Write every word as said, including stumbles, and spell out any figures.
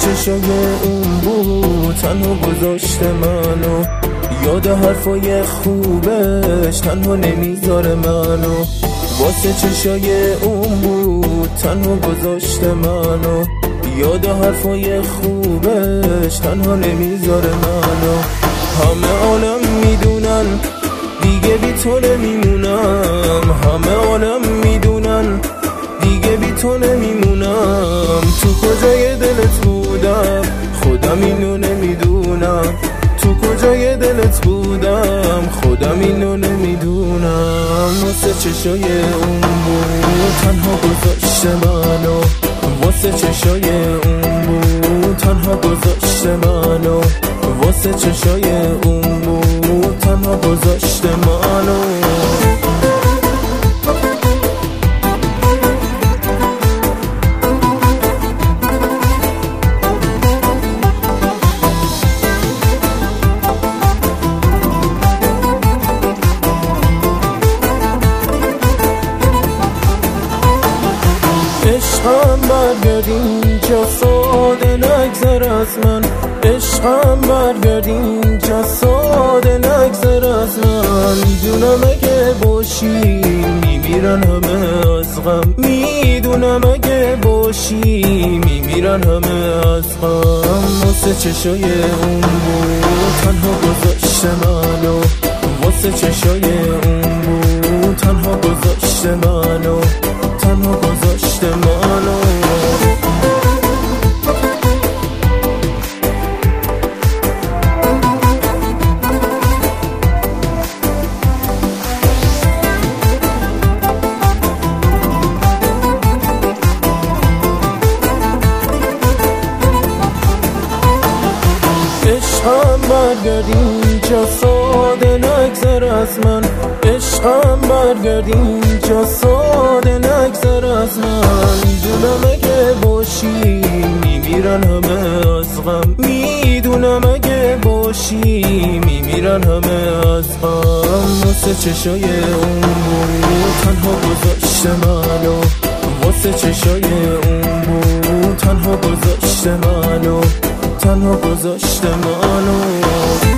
چشای اون بود تنها گذاشت منو، یاد حرفای خوبش تنها نمیذاره منو. واسه چشای اون بود تنها گذاشت منو، یاد حرفای خوبش تنها نمیذاره منو. همه عالم میدونن دیگه بی تو نمیمونم، همه عالم میدونن دیگه بی تو نمیمونم. تو کجای دلت بودم خودم اینو نمیدونم، تو کجای دلت بودم خودم اینو نمیدونم. واسه چشای اون بود تنها گذاشت منو، واسه چشای اون بود تنها گذاشت منو، واسه چشای اون بود تنها گذاشت منو. عشقم برگرد اینجا ساده نگذر از من، عشقم برگرد اینجا ساده نگذر از من. میدونم اگه باشی میمیرن همه از غم، میدونم اگه باشی میمیرن همه از غم. واسه چشای اون بود تنها گذاشت منو، واسه چشای اون بود تنها گذاشت منو، تنها گذاشت منو. عشقم برگرد اینجا ساده نگذر از من، عشقم برگرد اینجا ساده نگذر از من. میدونم اگه باشی میمیرن همه از غم، میدونم اگه باشی میمیرن همه از غم. واسه چشای اون بود تنها گذاشت منو، واسه چشای اون بود تنها گذاشت منو، تنها گذاشت منو.